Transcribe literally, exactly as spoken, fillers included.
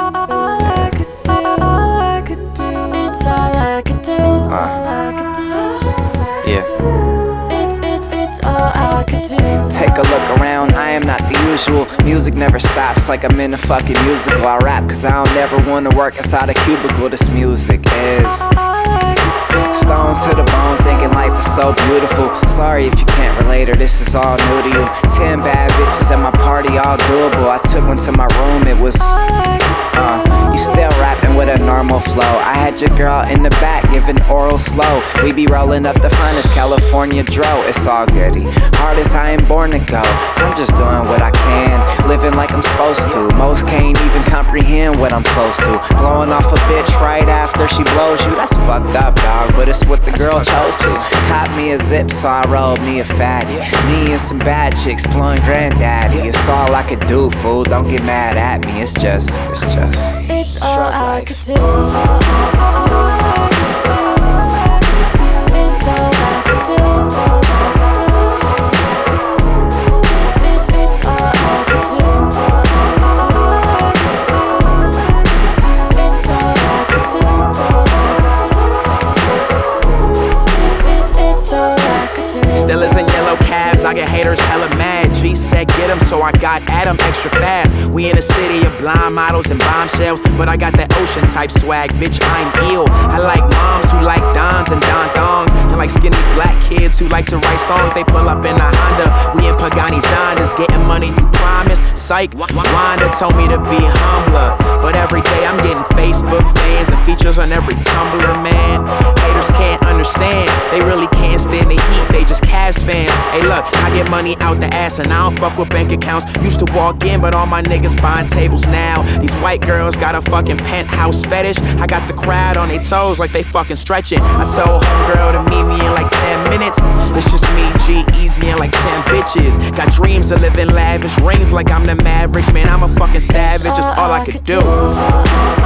I could do, all I could do. It's all I could do. All I could do. Yeah. It's, it's, it's all I could do. Take a look around, I am not the usual. Music never stops like I'm in a fucking musical. I rap cause I don't ever wanna work inside a cubicle. This music is stone to the bone, thinking life is so beautiful. Sorry if you can't relate or this is all new to you. Ten bad bitches at my party, all doable. I took one to my room, it was uh, you still rapping with a normal flow. I had your girl in the back giving oral slow. We be rolling up the finest California dro. It's all goody, hard as I ain't born to go. I'm just doing what I can, living like I'm supposed to. Most can't even comprehend what I'm close to. Blowing off a bitch right after she blows you, that's fucked up, dog, but it's what the girl chose to. Caught me a zip, so I rolled me a fatty. Me and some bad chicks blowing granddaddy. It's all I could do, fool, don't get mad at me. It's just, it's just It's all I could do. It's all I could do. It's, it's, it's all I could do. It's all I could do. It's, it's, it's all I could do. Steelers in yellow cabs, I get haters hella mad. G said get 'em, so I got at 'em extra fast. We in a city of blind models and bombshells, but I got that ocean type swag, bitch, I'm ill. I like moms who like dons and don thongs, and like skinny black kids who like to write songs. They pull up in a Honda, we in Pagani Zondas, getting money, you promise. Psych, Wanda told me to be humbler, but every day I'm getting Facebook fans and features on every Tumblr, man. Haters can't understand, they really can't stand the heat, they just Cavs fans. Hey look, I get money out the ass and I don't fuck with bank accounts. Used to walk in, but all my niggas buying tables now. These white girls got a fucking penthouse fetish. I got the crowd on their toes like they fucking stretching. I told homegirl to meet me in like ten minutes. It's just me, G-Eazy, and like ten bitches. Got dreams of living lavish, rings like I'm the Mavericks. Man, I'm a fucking savage, it's all I could do.